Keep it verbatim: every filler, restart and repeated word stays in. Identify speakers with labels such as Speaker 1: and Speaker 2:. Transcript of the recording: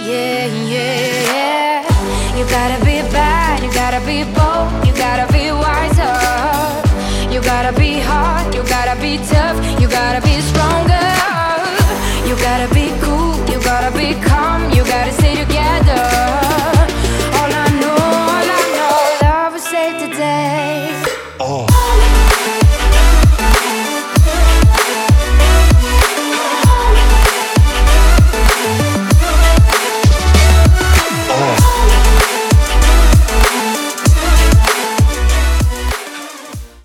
Speaker 1: yeah, yeah. You gotta be bad, you gotta be bold, you gotta be wiser. You gotta be hard, you gotta be tough, you gotta be strong.